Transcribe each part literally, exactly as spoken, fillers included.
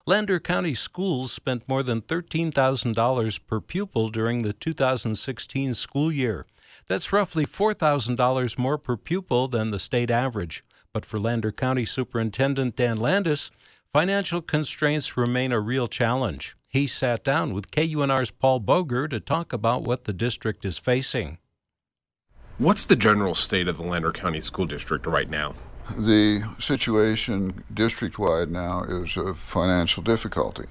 Lander County Schools spent more than thirteen thousand dollars per pupil during the two thousand sixteen school year. That's roughly four thousand dollars more per pupil than the state average. But for Lander County Superintendent Dan Landis, financial constraints remain a real challenge. He sat down with K U N R's Paul Boger to talk about what the district is facing. What's the general state of the Lander County School District right now? The situation district-wide now is of financial difficulty.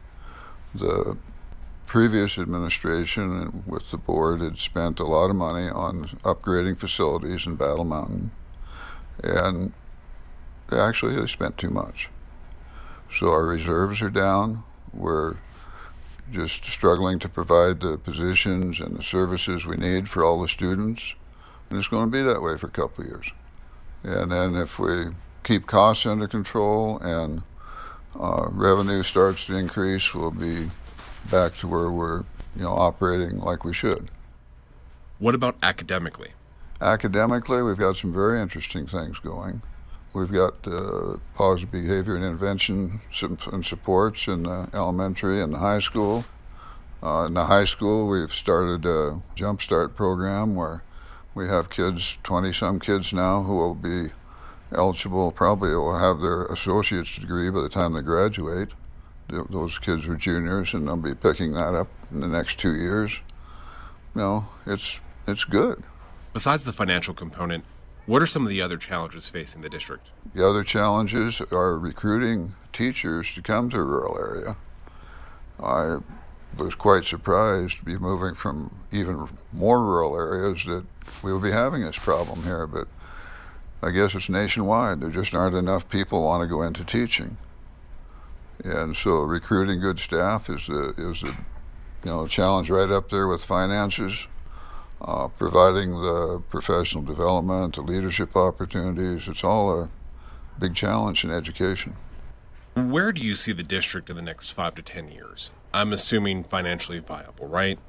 The previous administration with the board had spent a lot of money on upgrading facilities in Battle Mountain, and actually they spent too much. So our reserves are down. We're just struggling to provide the positions and the services we need for all the students. And it's going to be that way for a couple of years. And then if we keep costs under control and uh, revenue starts to increase, we'll be back to where we're, you know, operating like we should. What about academically? Academically, we've got some very interesting things going. We've got uh, positive behavior and intervention and supports in the elementary and the high school. Uh, in the high school, we've started a Jump Start program where we have kids, twenty-some kids now, who will be eligible, probably will have their associate's degree by the time they graduate. Those kids are juniors, and they'll be picking that up in the next two years. You know, it's, it's good. Besides the financial component, what are some of the other challenges facing the district? The other challenges are recruiting teachers to come to a rural area. I was quite surprised to be moving from even more rural areas that we will be having this problem here, but I guess it's nationwide. There just aren't enough people who want to go into teaching. And so recruiting good staff is a, is a you know, challenge right up there with finances. Uh, providing the professional development, the leadership opportunities, it's all a big challenge in education. Where do you see the district in the next five to ten years? I'm assuming financially viable, right?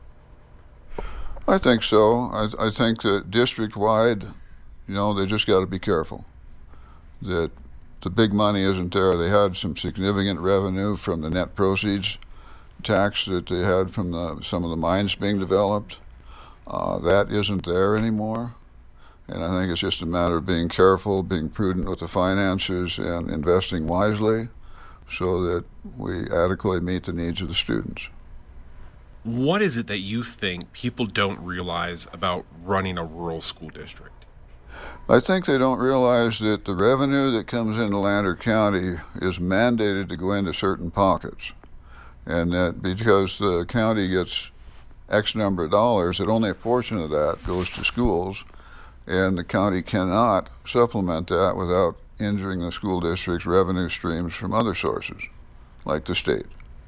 I think so. I, I think that district-wide, you know, they just got to be careful that the big money isn't there. They had some significant revenue from the net proceeds tax that they had from the, some of the mines being developed. Uh, that isn't there anymore, and I think it's just a matter of being careful, being prudent with the finances, and investing wisely so that we adequately meet the needs of the students. What is it that you think people don't realize about running a rural school district? I think they don't realize that the revenue that comes into Lander County is mandated to go into certain pockets, and that because the county gets X number of dollars, that only a portion of that goes to schools, and the county cannot supplement that without injuring the school district's revenue streams from other sources, like the state.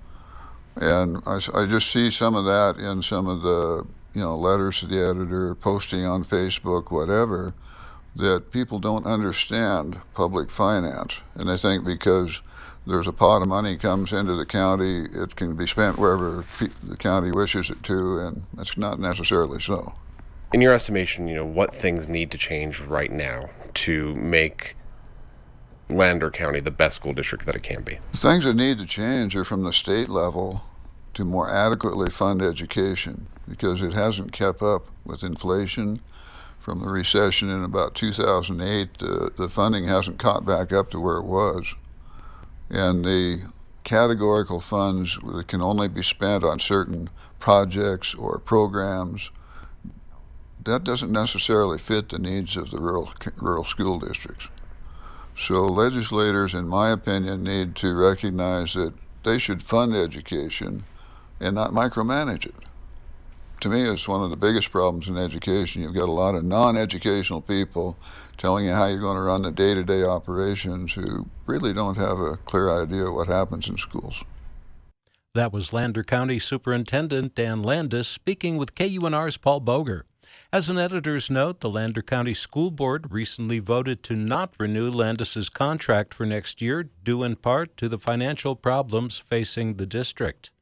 And I, I just see some of that in some of the, you know, letters to the editor, posting on Facebook, whatever, that people don't understand public finance, and they think because there's a pot of money comes into the county, it can be spent wherever pe- the county wishes it to, and that's not necessarily so. In your estimation, you know, what things need to change right now to make Lander County the best school district that it can be? The things that need to change are from the state level to more adequately fund education, because it hasn't kept up with inflation. From the recession in about two thousand eight, uh, the funding hasn't caught back up to where it was. And the categorical funds that can only be spent on certain projects or programs, that doesn't necessarily fit the needs of the rural, rural school districts. So legislators, in my opinion, need to recognize that they should fund education and not micromanage it. To me, it's one of the biggest problems in education. You've got a lot of non-educational people telling you how you're going to run the day-to-day operations who really don't have a clear idea of what happens in schools. That was Lander County Superintendent Dan Landis speaking with K U N R's Paul Boger. As an editor's note, the Lander County School Board recently voted to not renew Landis's contract for next year, due in part to the financial problems facing the district.